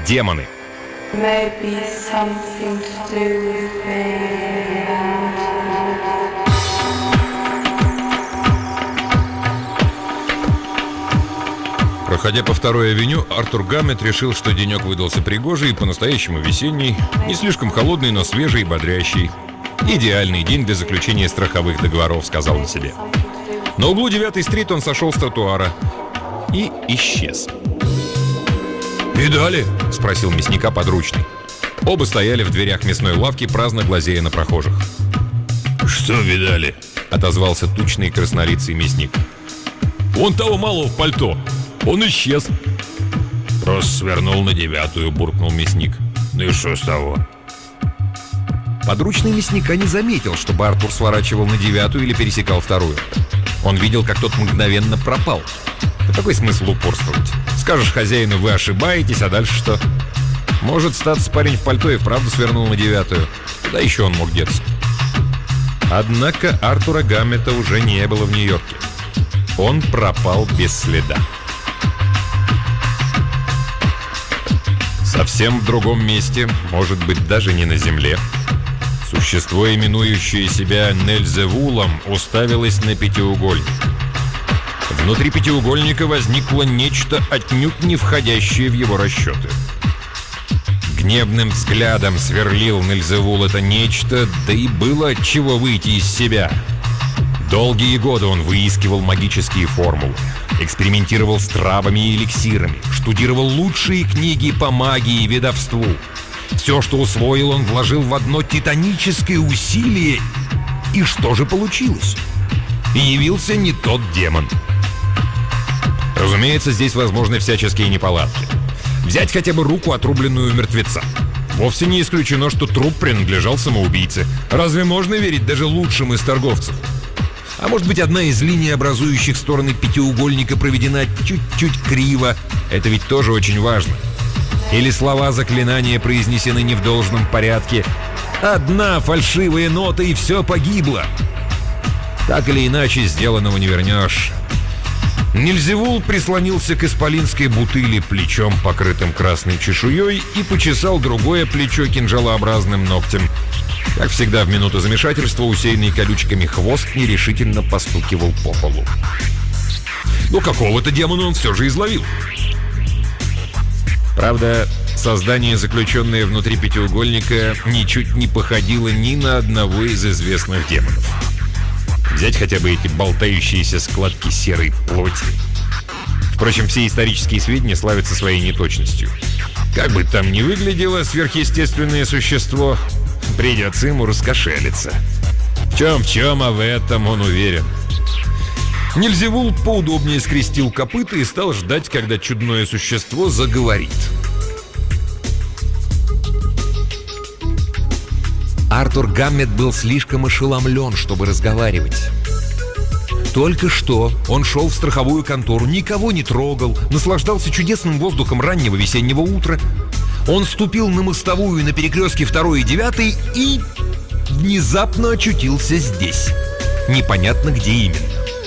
демоны. Maybe something to do with me. Проходя по 2-й авеню, Артур Гаммет решил, что денек выдался пригожий и по-настоящему весенний, не слишком холодный, но свежий и бодрящий. «Идеальный день для заключения страховых договоров», — сказал он себе. На углу 9-й стрит он сошел с тротуара и исчез. «Видали?» — спросил мясника подручный. Оба стояли в дверях мясной лавки, праздно глазея на прохожих. «Что видали?» — отозвался тучный краснолицый мясник. «Вон того малого в пальто. Он исчез». «Просто свернул на 9-ю», — буркнул мясник. «Ну и что с того?» Подручный мясника не заметил, чтобы Артур сворачивал на 9-ю или пересекал 2-ю. Он видел, как тот мгновенно пропал. Какой смысл упорствовать? Скажешь хозяину: вы ошибаетесь, а дальше что? Может, статься парень в пальто и вправду свернул на 9-ю. Куда еще он мог деться? Однако Артура Гаммета уже не было в Нью-Йорке. Он пропал без следа. Совсем в другом месте, может быть, даже не на земле, существо, именующее себя Нельзевулом, уставилось на пятиугольник. Внутри пятиугольника возникло нечто, отнюдь не входящее в его расчеты. Гневным взглядом сверлил Нельзевул это нечто, да и было от чего выйти из себя. Долгие годы он выискивал магические формулы, экспериментировал с травами и эликсирами, штудировал лучшие книги по магии и ведовству. Все, что усвоил, он вложил в одно титаническое усилие. И что же получилось? Явился не тот демон. Разумеется, здесь возможны всяческие неполадки. Взять хотя бы руку, отрубленную у мертвеца. Вовсе не исключено, что труп принадлежал самоубийце. Разве можно верить даже лучшим из торговцев? А может быть, одна из линий, образующих стороны пятиугольника, проведена чуть-чуть криво. Это ведь тоже очень важно. Или слова заклинания произнесены не в должном порядке. Одна фальшивая нота, и все погибло. Так или иначе, сделанного не вернешь. Нельзевул прислонился к исполинской бутыли плечом, покрытым красной чешуей, и почесал другое плечо кинжалообразным ногтем. Как всегда, в минуту замешательства усеянный колючками хвост нерешительно постукивал по полу. Но какого-то демона он все же изловил. Правда, создание, заключенное внутри пятиугольника, ничуть не походило ни на одного из известных демонов. Взять хотя бы эти болтающиеся складки серой плоти. Впрочем, все исторические сведения славятся своей неточностью. Как бы там ни выглядело сверхъестественное существо, придется ему раскошелиться. В чем, а в этом он уверен. Нельзевул поудобнее скрестил копыта и стал ждать, когда чудное существо заговорит. Артур Гаммет был слишком ошеломлен, чтобы разговаривать. Только что он шел в страховую контору, никого не трогал, наслаждался чудесным воздухом раннего весеннего утра. Он ступил на мостовую на перекрестке 2 и 9 и внезапно очутился здесь. Непонятно, где именно.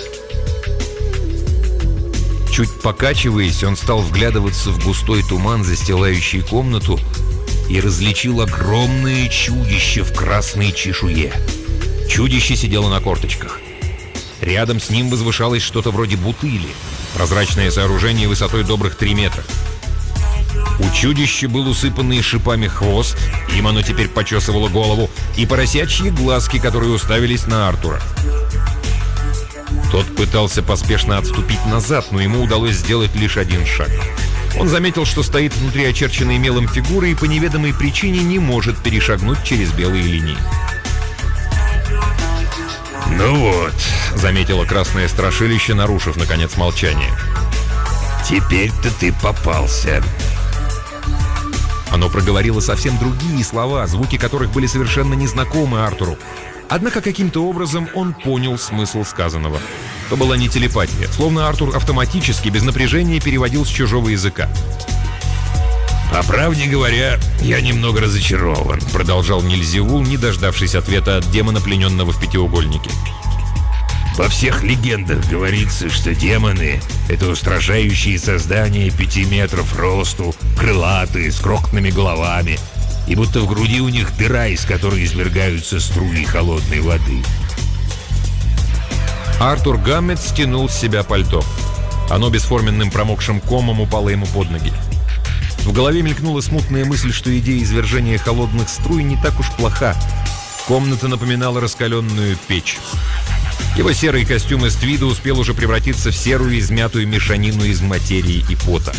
Чуть покачиваясь, он стал вглядываться в густой туман, застилающий комнату, и различил огромное чудище в красной чешуе. Чудище сидело на корточках. Рядом с ним возвышалось что-то вроде бутыли, прозрачное сооружение высотой добрых 3 метра. У чудища был усыпанный шипами хвост, им оно теперь почесывало голову, и поросячьи глазки, которые уставились на Артура. Тот пытался поспешно отступить назад, но ему удалось сделать лишь один шаг. Он заметил, что стоит внутри очерченной мелом фигуры и по неведомой причине не может перешагнуть через белые линии. «Ну вот», — заметило красное страшилище, нарушив, наконец, молчание. «Теперь-то ты попался». Оно проговорило совсем другие слова, звуки которых были совершенно незнакомы Артуру. Однако каким-то образом он понял смысл сказанного. То была не телепатия, словно Артур автоматически, без напряжения, переводил с чужого языка. «По правде говоря, я немного разочарован», — продолжал Нельзевул, не дождавшись ответа от демона, плененного в пятиугольнике. Во всех легендах говорится, что демоны — это устрашающие создания 5 метров росту, крылатые, с крохотными головами, и будто в груди у них дыра, из которой извергаются струи холодной воды. Артур Гаммет стянул с себя пальто. Оно бесформенным промокшим комом упало ему под ноги. В голове мелькнула смутная мысль, что идея извержения холодных струй не так уж плоха. Комната напоминала раскаленную печь. Его серый костюм из твида успел уже превратиться в серую измятую мешанину из материи и пота.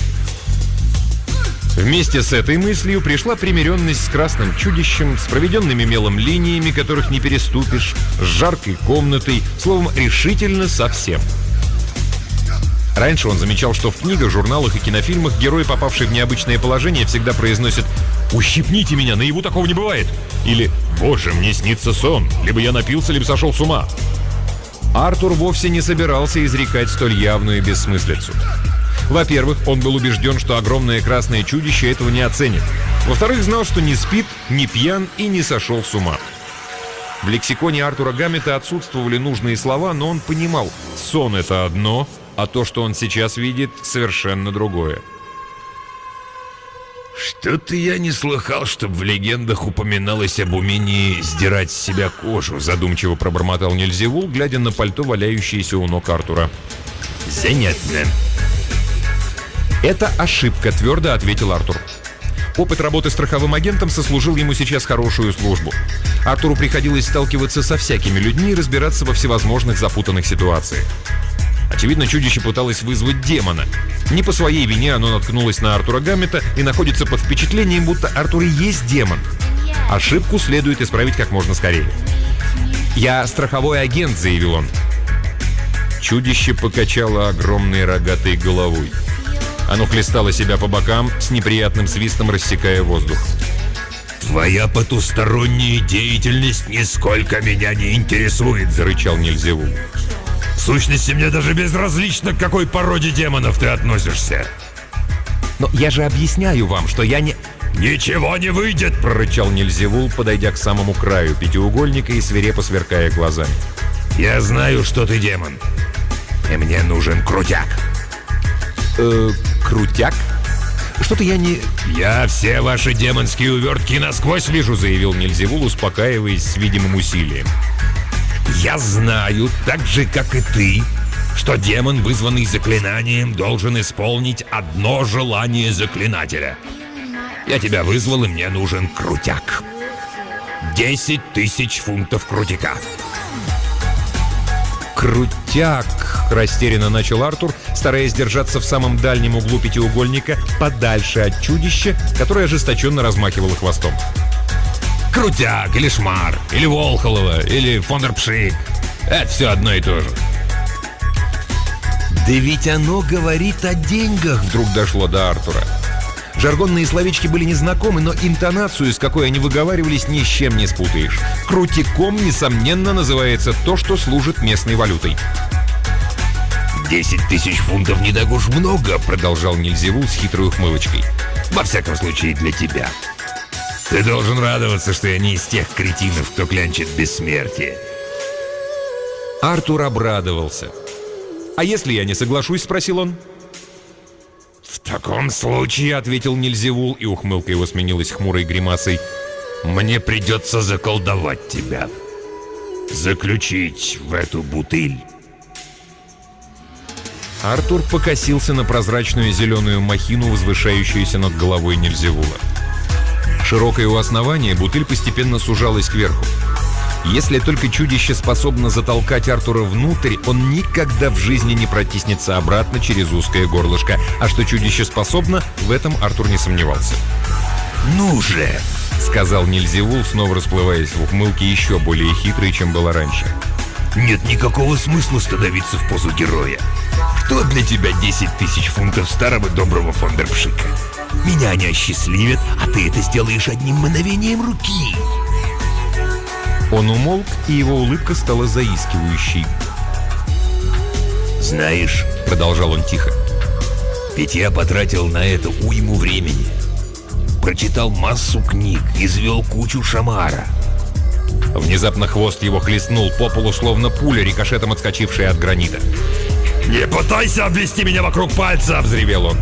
Вместе с этой мыслью пришла примиренность с красным чудищем, с проведенными мелом линиями, которых не переступишь, с жаркой комнатой, словом, решительно со всем. Раньше он замечал, что в книгах, журналах и кинофильмах герой, попавший в необычное положение, всегда произносит «Ущипните меня, наяву такого не бывает!» или «Боже, мне снится сон, либо я напился, либо сошел с ума». Артур вовсе не собирался изрекать столь явную бессмыслицу. Во-первых, он был убежден, что огромное красное чудище этого не оценит. Во-вторых, знал, что не спит, не пьян и не сошел с ума. В лексиконе Артура Гаммета отсутствовали нужные слова, но он понимал, сон — это одно, а то, что он сейчас видит, совершенно другое. «Что-то я не слыхал, чтобы в легендах упоминалось об умении сдирать с себя кожу», задумчиво пробормотал Нильзевул, глядя на пальто, валяющееся у ног Артура. «Занятно». «Это ошибка», — твердо ответил Артур. Опыт работы страховым агентом сослужил ему сейчас хорошую службу. Артуру приходилось сталкиваться со всякими людьми и разбираться во всевозможных запутанных ситуациях. Очевидно, чудище пыталось вызвать демона. Не по своей вине оно наткнулось на Артура Гаммета и находится под впечатлением, будто Артур и есть демон. Ошибку следует исправить как можно скорее. «Я страховой агент», — заявил он. Чудище покачало огромной рогатой головой. Оно хлестало себя по бокам, с неприятным свистом рассекая воздух. «Твоя потусторонняя деятельность нисколько меня не интересует», — зарычал Нильзевул. «В сущности, мне даже безразлично, к какой породе демонов ты относишься». «Но я же объясняю вам, что я не...» «Ничего не выйдет!» — прорычал Нильзевул, подойдя к самому краю пятиугольника и свирепо сверкая глазами. «Я знаю, что ты демон, и мне нужен крутяк». Крутяк? Что-то я не... «Я все ваши демонские увертки насквозь вижу», — заявил Нильзевул, успокаиваясь с видимым усилием. «Я знаю, так же, как и ты, что демон, вызванный заклинанием, должен исполнить одно желание заклинателя. Я тебя вызвал, и мне нужен крутяк. 10 000 фунтов крутяка». «Крутяк», — растерянно начал Артур, стараясь держаться в самом дальнем углу пятиугольника, подальше от чудища, которое ожесточенно размахивало хвостом. «Крутяк, или Шмар, или Волхолова, или Фондерпшик. Это все одно и то же». «Да ведь оно говорит о деньгах», — вдруг дошло до Артура. Жаргонные словечки были незнакомы, но интонацию, с какой они выговаривались, ни с чем не спутаешь. Крутиком, несомненно, называется то, что служит местной валютой. 10 000 фунтов не так уж много», — продолжал Нильзевул с хитрой ухмылочкой. «Во всяком случае, для тебя. Ты должен радоваться, что я не из тех кретинов, кто клянчит бессмертие». Артур обрадовался. «А если я не соглашусь?» — спросил он. «В таком случае», — ответил Нильзевул, и ухмылка его сменилась хмурой гримасой, «мне придется заколдовать тебя. Заключить в эту бутыль». Артур покосился на прозрачную зеленую махину, возвышающуюся над головой Нильзевула. Широкая у основания, бутыль постепенно сужалась кверху. Если только чудище способно затолкать Артура внутрь, он никогда в жизни не протиснется обратно через узкое горлышко. А что чудище способно, в этом Артур не сомневался. «Ну же!» — сказал Нильзевул, снова расплываясь в ухмылке еще более хитрой, чем было раньше. «Нет никакого смысла становиться в позу героя. Что для тебя 10 000 фунтов старого доброго Фондерпшика? Меня они осчастливят, а ты это сделаешь одним мгновением руки». Он умолк, и его улыбка стала заискивающей. «Знаешь, — продолжал он тихо, — ведь я потратил на это уйму времени. Прочитал массу книг, извел кучу шамара. Внезапно хвост его хлестнул по полу, словно пуля, рикошетом отскочившая от гранита. «Не пытайся обвести меня вокруг пальца!» — Взревел он.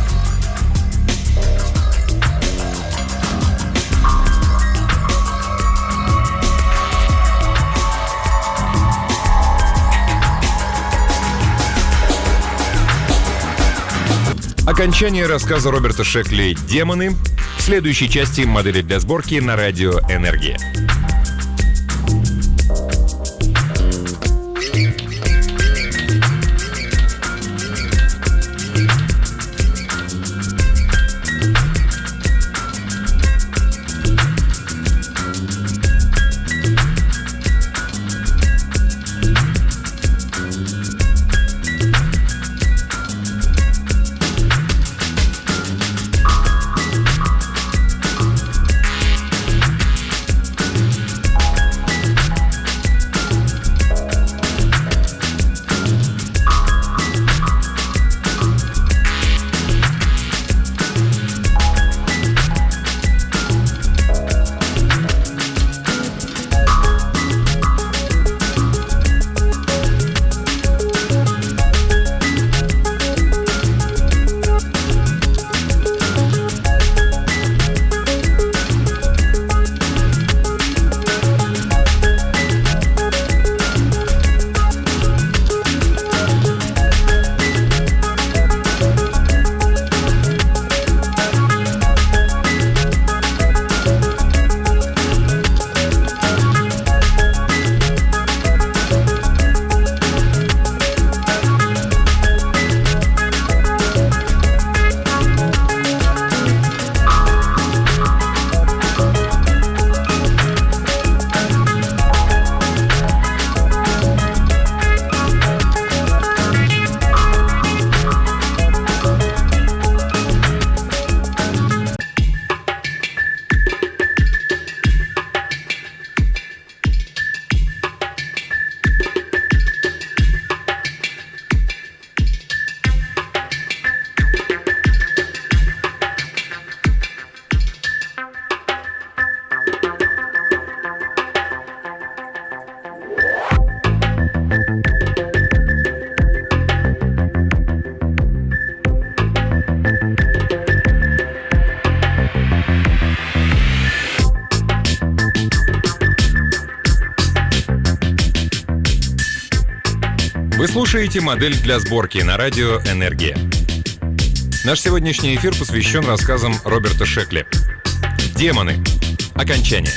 Окончание рассказа Роберта Шекли «Демоны» в следующей части «Модели для сборки» на радио «Энергия». Вы слушаете «Модель для сборки» на радио «Энергия». Наш сегодняшний эфир посвящен рассказам Роберта Шекли. «Демоны. Окончание».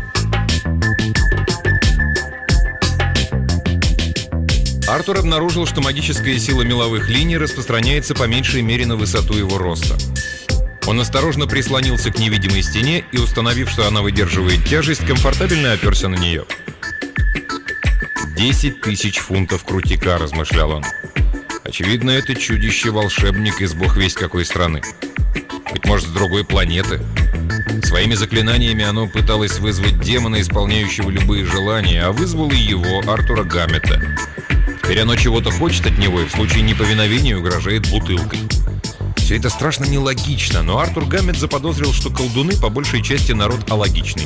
Артур обнаружил, что магическая сила меловых линий распространяется по меньшей мере на высоту его роста. Он осторожно прислонился к невидимой стене и, установив, что она выдерживает тяжесть, комфортабельно оперся на нее. 10 тысяч фунтов крутяка, размышлял он. Очевидно, это чудище-волшебник из бог весть какой страны. Быть может, с другой планеты. Своими заклинаниями оно пыталось вызвать демона, исполняющего любые желания, а вызвало и его, Артура Гаммета. Теперь оно чего-то хочет от него и в случае неповиновения угрожает бутылкой. Все это страшно нелогично, но Артур Гаммет заподозрил, что колдуны по большей части народ алогичный.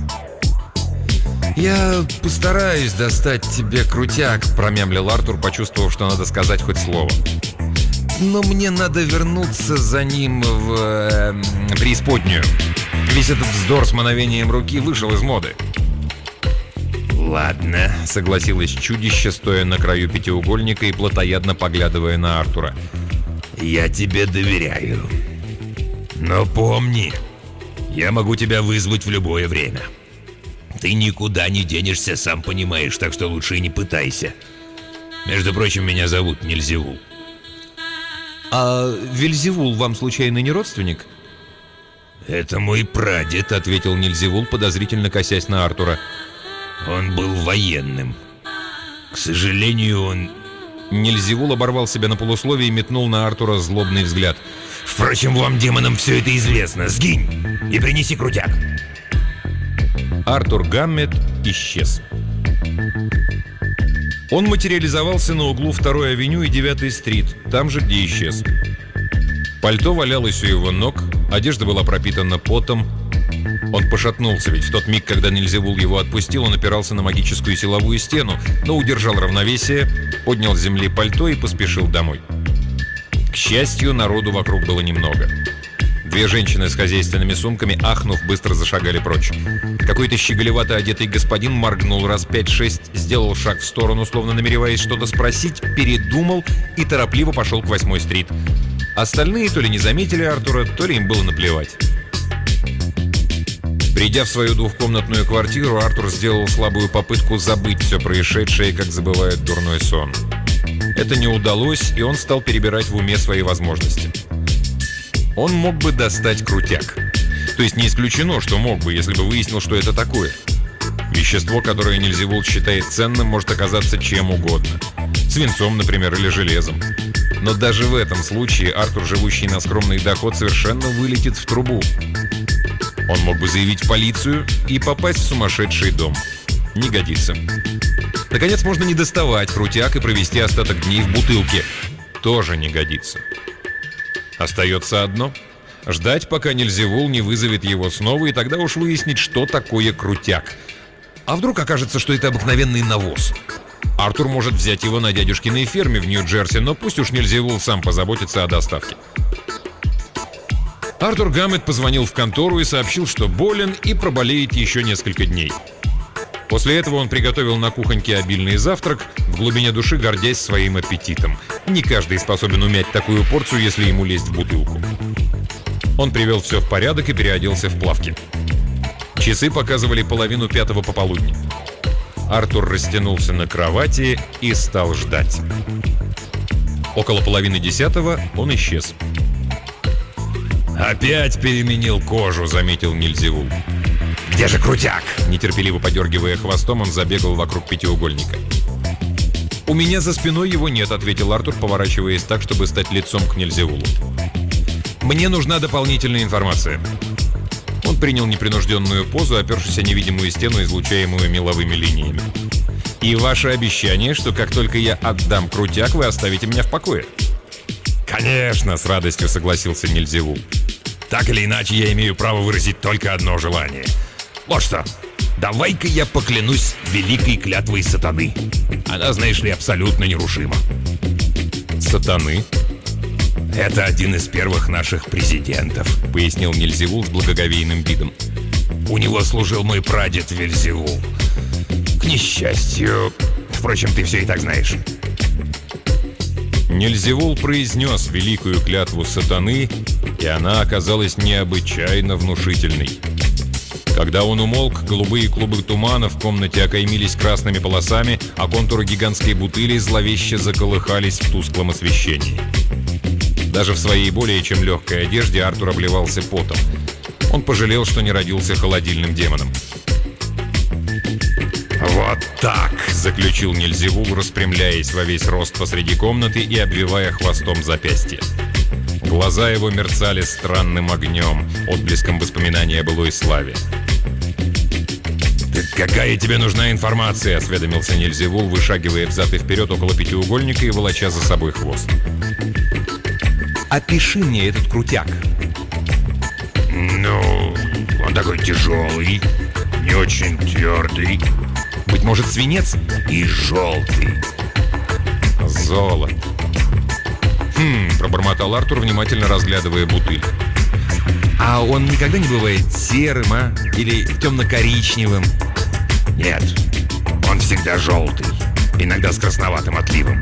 «Я постараюсь достать тебе крутяк», — промямлил Артур, почувствовав, что надо сказать хоть слово. «Но мне надо вернуться за ним в преисподнюю. Весь этот вздор с мановением руки вышел из моды». «Ладно», — согласилось чудище, стоя на краю пятиугольника и плотоядно поглядывая на Артура. «Я тебе доверяю. Но помни, я могу тебя вызвать в любое время. Ты никуда не денешься, сам понимаешь, так что лучше и не пытайся. Между прочим, меня зовут Нильзевул». «А Вельзевул вам случайно не родственник?» «Это мой прадед», — ответил Нильзевул, подозрительно косясь на Артура. «Он был военным. К сожалению, он...» Нильзевул оборвал себя на полусловие и метнул на Артура злобный взгляд. «Впрочем, вам, демонам, все это известно. Сгинь и принеси крутяк». Артур Гаммет исчез. Он материализовался на углу 2-й авеню и 9-й стрит, там же, где исчез. Пальто валялось у его ног, одежда была пропитана потом, Он пошатнулся, ведь в тот миг, когда Нильзевул его отпустил, он опирался на магическую силовую стену, но удержал равновесие, поднял с земли пальто и поспешил домой. К счастью, народу вокруг было немного. Две женщины с хозяйственными сумками, ахнув, быстро зашагали прочь. Какой-то щеголевато одетый господин моргнул раз 5-6, сделал шаг в сторону, словно намереваясь что-то спросить, передумал и торопливо пошел к 8-й стрит. Остальные то ли не заметили Артура, то ли им было наплевать. Придя в свою двухкомнатную квартиру, Артур сделал слабую попытку забыть все происшедшее, как забывает дурной сон. Это не удалось, и он стал перебирать в уме свои возможности. Он мог бы достать крутяк. То есть не исключено, что мог бы, если бы выяснил, что это такое. Вещество, которое Нильзевул считает ценным, может оказаться чем угодно. Свинцом, например, или железом. Но даже в этом случае Артур, живущий на скромный доход, совершенно вылетит в трубу. Он мог бы заявить в полицию и попасть в сумасшедший дом. Не годится. Наконец, можно не доставать крутяк и провести остаток дней в бутылке. Тоже не годится. Остается одно — ждать, пока Нильзевул не вызовет его снова, и тогда уж выяснить, что такое крутяк. А вдруг окажется, что это обыкновенный навоз? Артур может взять его на дядюшкиной ферме в Нью-Джерси, но пусть уж Нильзевул сам позаботится о доставке. Артур Гаммет позвонил в контору и сообщил, что болен и проболеет еще несколько дней. После этого он приготовил на кухоньке обильный завтрак, в глубине души гордясь своим аппетитом. Не каждый способен умять такую порцию, если ему лезть в бутылку. Он привел все в порядок и переоделся в плавки. Часы показывали 4:30 пополудни. Артур растянулся на кровати и стал ждать. Около 9:30 он исчез. «Опять переменил кожу», — заметил Нильзевул. «Где же крутяк?» Нетерпеливо подергивая хвостом, он забегал вокруг пятиугольника. «У меня за спиной его нет», — ответил Артур, поворачиваясь так, чтобы стать лицом к Нильзевулу. «Мне нужна дополнительная информация». Он принял непринужденную позу, опершись о невидимую стену, излучаемую меловыми линиями. «И ваше обещание, что как только я отдам крутяк, вы оставите меня в покое?» «Конечно», — с радостью согласился Нильзевул. «Так или иначе, я имею право выразить только одно желание. Вот что, давай-ка я поклянусь великой клятвой сатаны. Она, знаешь ли, абсолютно нерушима». «Сатаны?» «Это один из первых наших президентов», — пояснил Нильзевул с благоговейным видом. «У него служил мой прадед Вельзевул. К несчастью... Впрочем, ты все и так знаешь». Нильзевул произнес великую клятву сатаны, и она оказалась необычайно внушительной. Когда он умолк, голубые клубы тумана в комнате окаймились красными полосами, а контуры гигантской бутыли зловеще заколыхались в тусклом освещении. Даже в своей более чем легкой одежде Артур обливался потом. Он пожалел, что не родился холодильным демоном. «Вот так!» — заключил Нильзевул, распрямляясь во весь рост посреди комнаты и обвивая хвостом запястье. Глаза его мерцали странным огнем, отблеском воспоминания о былой славе. «Так какая тебе нужна информация?» — осведомился Нильзевул, вышагивая взад и вперед около пятиугольника и волоча за собой хвост. «Опиши мне этот крутяк». «Ну, он такой тяжелый, не очень твердый. Быть может, свинец? И желтый. Золото. Пробормотал Артур, внимательно разглядывая бутыль. А он никогда не бывает серым, а? Или темно-коричневым? Нет, он всегда желтый, иногда с красноватым отливом.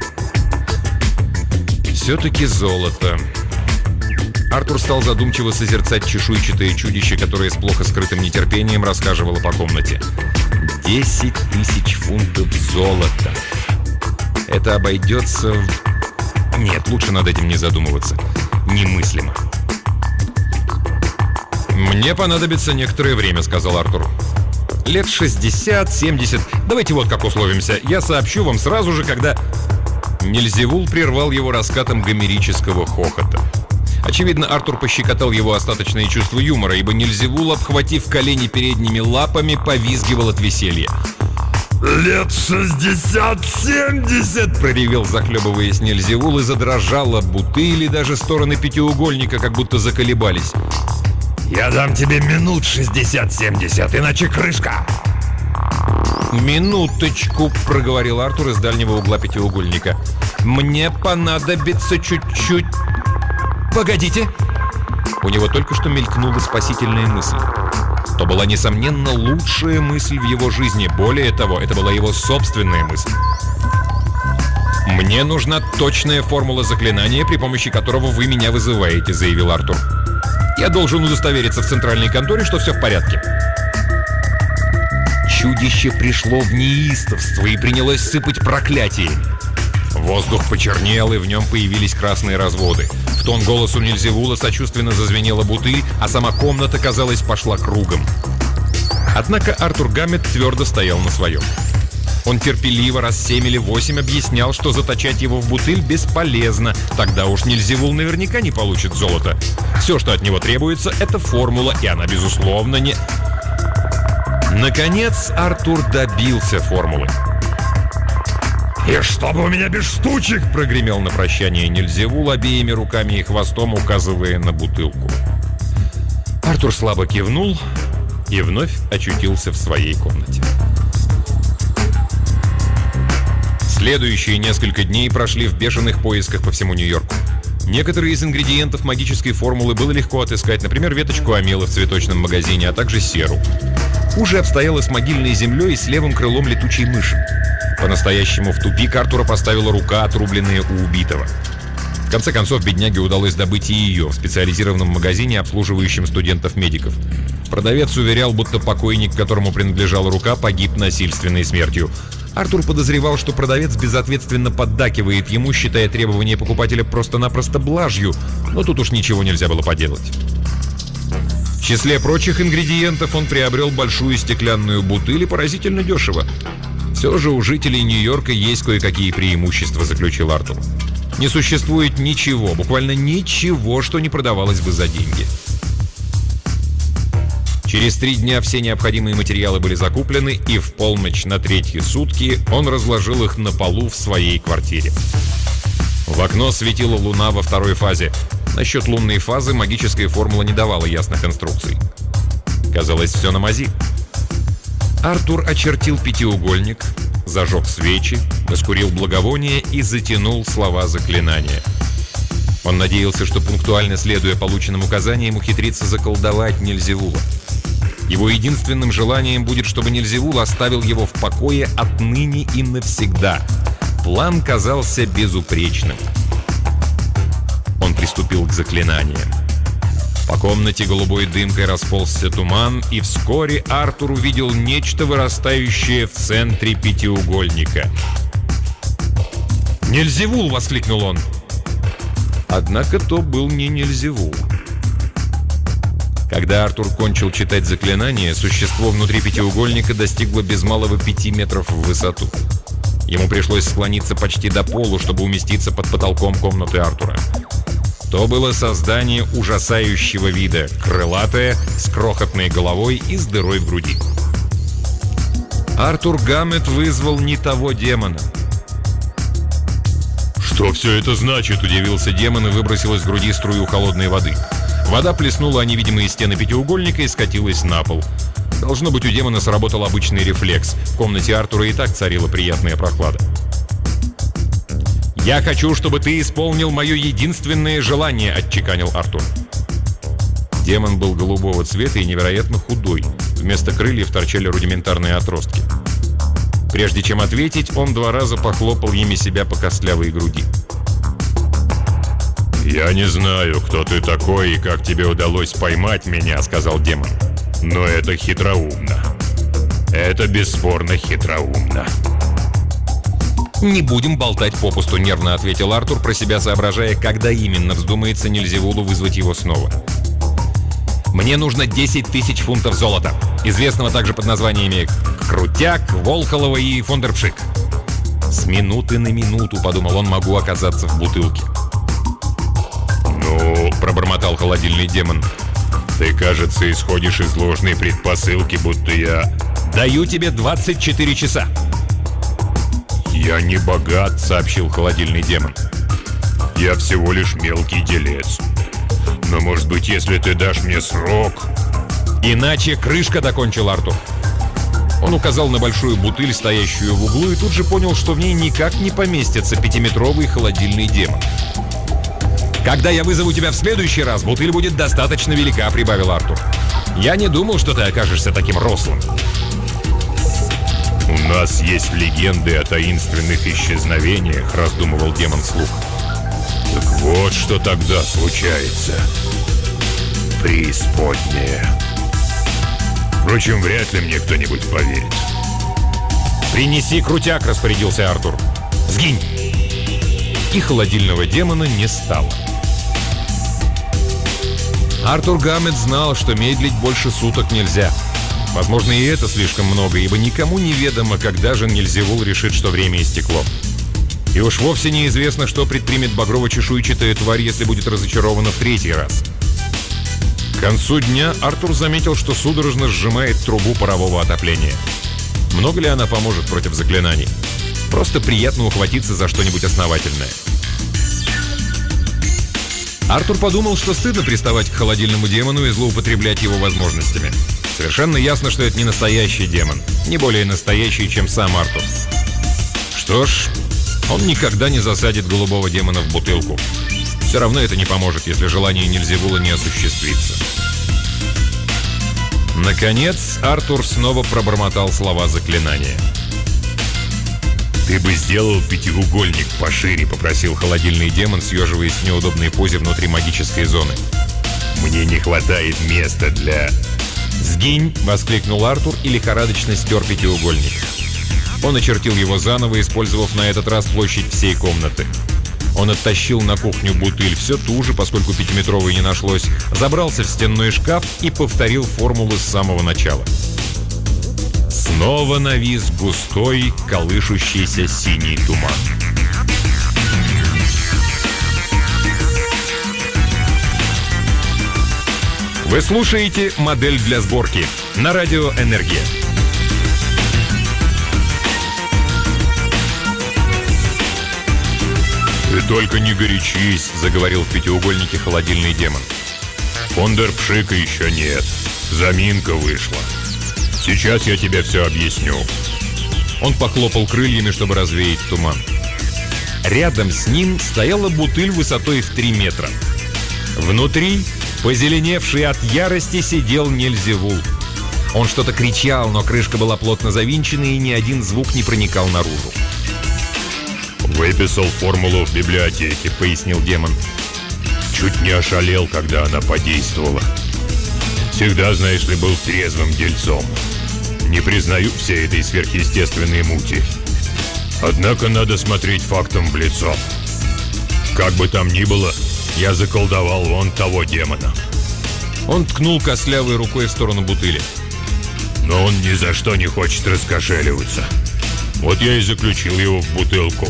Все-таки золото. Артур стал задумчиво созерцать чешуйчатое чудище, которое с плохо скрытым нетерпением расхаживало по комнате. 10 000 фунтов золота. Это обойдется... Нет, лучше над этим не задумываться. Немыслимо. «Мне понадобится некоторое время», — сказал Артур. «Лет 60-70. Давайте вот как условимся. Я сообщу вам сразу же, когда...» Нильзевул прервал его раскатом гомерического хохота. Очевидно, Артур пощекотал его остаточное чувство юмора, ибо Нильзевул, обхватив колени передними лапами, повизгивал от веселья. «Лет 60-70!» — проревел, захлебываясь Нильзевул, и задрожала бутыль, и даже стороны пятиугольника как будто заколебались. Я дам тебе минут 60-70, иначе крышка. «Минуточку», — проговорил Артур из дальнего угла пятиугольника. «Мне понадобится чуть-чуть...» «Погодите!» У него только что мелькнула спасительная мысль. То была, несомненно, лучшая мысль в его жизни. Более того, это была его собственная мысль. «Мне нужна точная формула заклинания, при помощи которого вы меня вызываете», — заявил Артур. «Я должен удостовериться в центральной конторе, что все в порядке». Чудище пришло в неистовство и принялось сыпать проклятиями. Воздух почернел, и в нем появились красные разводы. В тон голосу Нильзевула сочувственно зазвенела бутыль, а сама комната, казалось, пошла кругом. Однако Артур Гаммет твердо стоял на своем. Он терпеливо раз 7 или 8 объяснял, что заточать его в бутыль бесполезно. Тогда уж Нильзевул наверняка не получит золото. Все, что от него требуется, это формула, и она, безусловно, не... Наконец, Артур добился формулы. «И чтобы у меня без штучек!» — прогремел на прощание Нильзевул, обеими руками и хвостом указывая на бутылку. Артур слабо кивнул и вновь очутился в своей комнате. Следующие несколько дней прошли в бешеных поисках по всему Нью-Йорку. Некоторые из ингредиентов магической формулы было легко отыскать, например, веточку амелы в цветочном магазине, а также серу. Хуже обстояло с могильной землей и с левым крылом летучей мыши. По-настоящему в тупик Артура поставила рука, отрубленная у убитого. В конце концов, бедняге удалось добыть и ее в специализированном магазине, обслуживающем студентов-медиков. Продавец уверял, будто покойник, которому принадлежала рука, погиб насильственной смертью. Артур подозревал, что продавец безответственно поддакивает ему, считая требования покупателя просто-напросто блажью, но тут уж ничего нельзя было поделать. В числе прочих ингредиентов он приобрел большую стеклянную бутыль и поразительно дешево. Все же у жителей Нью-Йорка есть кое-какие преимущества, заключил Артур. Не существует ничего, буквально ничего, что не продавалось бы за деньги. Через 3 дня все необходимые материалы были закуплены, и в полночь на 3-е сутки он разложил их на полу в своей квартире. В окно светила луна во 2-й фазе. Насчет лунной фазы магическая формула не давала ясных инструкций. Казалось, все на мази. Артур очертил пятиугольник, зажег свечи, раскурил благовоние и затянул слова заклинания. Он надеялся, что, пунктуально следуя полученным указаниям, ухитрится заколдовать Нильзевула. Его единственным желанием будет, чтобы Нильзевул оставил его в покое отныне и навсегда. План казался безупречным. Он приступил к заклинаниям. По комнате голубой дымкой расползся туман, и вскоре Артур увидел нечто, вырастающее в центре пятиугольника. «Нильзевул!» — воскликнул он. Однако то был не Нильзевул. Когда Артур кончил читать заклинание, существо внутри пятиугольника достигло без малого 5 метров в высоту. Ему пришлось склониться почти до полу, чтобы уместиться под потолком комнаты Артура. То было создание ужасающего вида, крылатое, с крохотной головой и с дырой в груди. Артур Гаммет вызвал не того демона. «Что все это значит?» — удивился демон и выбросил из груди струю холодной воды. Вода плеснула о невидимые стены пятиугольника и скатилась на пол. Должно быть, у демона сработал обычный рефлекс. В комнате Артура и так царила приятная прохлада. «Я хочу, чтобы ты исполнил мое единственное желание», — отчеканил Артур. Демон был голубого цвета и невероятно худой. Вместо крыльев торчали рудиментарные отростки. Прежде чем ответить, он 2 раза похлопал ими себя по костлявой груди. «Я не знаю, кто ты такой и как тебе удалось поймать меня», — сказал демон. «Но это хитроумно. Это бесспорно хитроумно». «Не будем болтать попусту», — нервно ответил Артур, про себя соображая, когда именно вздумается Нильзевулу вызвать его снова. «Мне нужно 10 000 фунтов золота, известного также под названиями Крутяк, Волколова и Фондерпшик. С минуты на минуту, — подумал он, — могу оказаться в бутылке». «Ну, — пробормотал холодильный демон, — ты, кажется, исходишь из ложной предпосылки, будто я...» «Даю тебе 24 часа». «Я не богат», — сообщил холодильный демон. «Я всего лишь мелкий делец. Но, может быть, если ты дашь мне срок... «Иначе крышка», — докончил Артур. Он указал на большую бутыль, стоящую в углу, и тут же понял, что в ней никак не поместится 5-метровый холодильный демон. «Когда я вызову тебя в следующий раз, бутыль будет достаточно велика», — прибавил Артур. «Я не думал, что ты окажешься таким рослым». «У нас есть легенды о таинственных исчезновениях», — раздумывал демон вслух. «Так вот, что тогда случается. Преисподняя. Впрочем, вряд ли мне кто-нибудь поверит». «Принеси крутяк», — распорядился Артур. «Сгинь!» И холодильного демона не стало. Артур Гаммет знал, что медлить больше суток нельзя. Возможно, и это слишком много, ибо никому не ведомо, когда же Нильзевул решит, что время истекло. И уж вовсе неизвестно, что предпримет багрово-чешуйчатая тварь, если будет разочарована в третий раз. К концу дня Артур заметил, что судорожно сжимает трубу парового отопления. Много ли она поможет против заклинаний? Просто приятно ухватиться за что-нибудь основательное. Артур подумал, что стыдно приставать к холодильному демону и злоупотреблять его возможностями. Совершенно ясно, что это не настоящий демон, не более настоящий, чем сам Артур. Что ж, он никогда не засадит голубого демона в бутылку. Все равно это не поможет, если желание Нильзевула не осуществится. Наконец, Артур снова пробормотал слова заклинания. «Ты бы сделал пятиугольник пошире», — попросил холодильный демон, съеживаясь в неудобной позе внутри магической зоны. «Мне не хватает места для...» «Сгинь!» — воскликнул Артур и лихорадочно стер пятиугольник. Он очертил его заново, использовав на этот раз площадь всей комнаты. Он оттащил на кухню бутыль все ту же, поскольку 5-метровой не нашлось, забрался в стенной шкаф и повторил формулу с самого начала. Снова навис густой, колышущийся синий туман. Вы слушаете «Модель для сборки» на радио «Энергия». «Ты только не горячись», — заговорил в пятиугольнике холодильный демон. «Фондерпшика еще нет. Заминка вышла. Сейчас я тебе все объясню». Он похлопал крыльями, чтобы развеять туман. Рядом с ним стояла бутыль высотой в 3 метра. Внутри, позеленевший от ярости, сидел Нильзевул. Он что-то кричал, но крышка была плотно завинчена, и ни один звук не проникал наружу. «Выписал формулу в библиотеке», — пояснил демон. «Чуть не ошалел, когда она подействовала. Всегда, знаешь ли, был трезвым дельцом. Не признаю всей этой сверхъестественной мути. Однако надо смотреть фактам в лицо. Как бы там ни было, я заколдовал вон того демона». Он ткнул костлявой рукой в сторону бутыли. «Но он ни за что не хочет раскошеливаться. Вот я и заключил его в бутылку».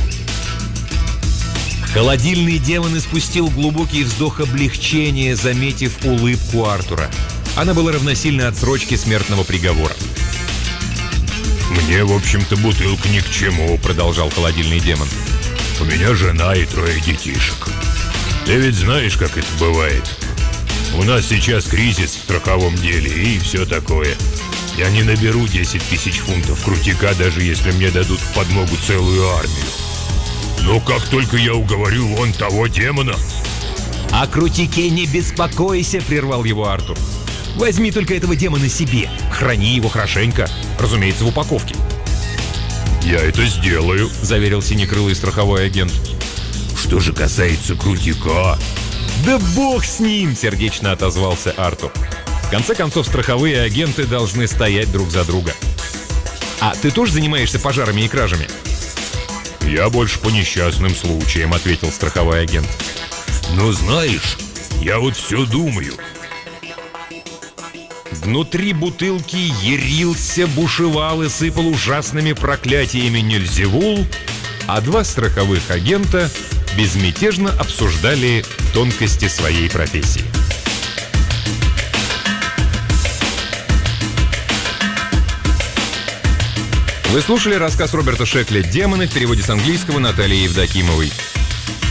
Холодильный демон испустил глубокий вздох облегчения, заметив улыбку Артура. Она была равносильна отсрочке смертного приговора. «Мне, в общем-то, бутылка ни к чему», — продолжал холодильный демон. «У меня жена и 3 детишек. Ты ведь знаешь, как это бывает. У нас сейчас кризис в страховом деле и все такое. Я не наберу 10 тысяч фунтов крутяка, даже если мне дадут в подмогу целую армию. Но как только я уговорю вон того демона...» «О крутике не беспокойся», — прервал его Артур. «Возьми только этого демона себе, храни его хорошенько, разумеется, в упаковке». «Я это сделаю», — заверил синекрылый страховой агент. «Что же касается крутика...» «Да бог с ним!» — сердечно отозвался Артур. В конце концов, страховые агенты должны стоять друг за друга. «А ты тоже занимаешься пожарами и кражами?» «Я больше по несчастным случаям», — ответил страховой агент. «Но знаешь, я вот все думаю». Внутри бутылки ярился, бушевал и сыпал ужасными проклятиями Нильзевул, а 2 страховых агента безмятежно обсуждали тонкости своей профессии. Вы слушали рассказ Роберта Шекля «Демоны» в переводе с английского Натальи Евдокимовой.